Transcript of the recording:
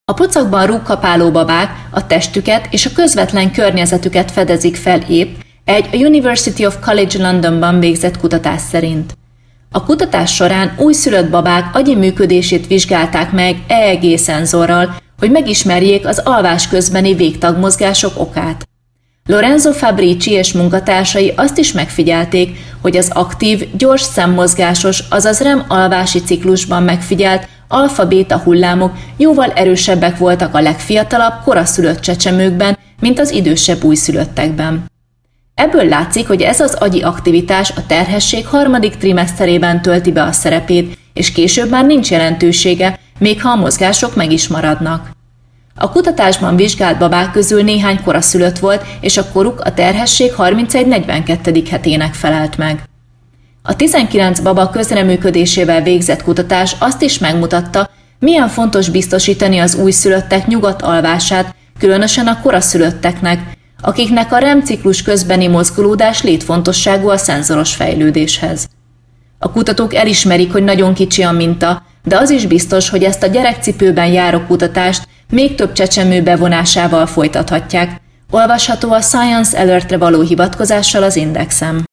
A pocakban rúgkapáló babák a testüket és a közvetlen környezetüket fedezik fel épp egy University of College Londonban végzett kutatás szerint. A kutatás során újszülött babák agyi működését vizsgálták meg EEG szenzorral, hogy megismerjék az alvás közbeni végtagmozgások okát. Lorenzo Fabrici és munkatársai azt is megfigyelték, hogy az aktív, gyors szemmozgásos, azaz REM alvási ciklusban megfigyelt alfa-béta hullámok jóval erősebbek voltak a legfiatalabb, koraszülött csecsemőkben, mint az idősebb újszülöttekben. Ebből látszik, hogy ez az agyi aktivitás a terhesség harmadik trimeszterében tölti be a szerepét, és később már nincs jelentősége, még ha a mozgások meg is maradnak. A kutatásban vizsgált babák közül néhány koraszülött volt, és a koruk a terhesség 31-42. hetének felelt meg. A 19 baba közreműködésével végzett kutatás azt is megmutatta, milyen fontos biztosítani az újszülöttek nyugodt alvását, különösen a koraszülötteknek, akiknek a REM ciklus közbeni mozgolódás létfontosságú a szenzoros fejlődéshez. A kutatók elismerik, hogy nagyon kicsi a minta, de az is biztos, hogy ezt a gyerekcipőben járó kutatást még több csecsemő bevonásával folytathatják. Olvasható a Science Alertre való hivatkozással az Indexen.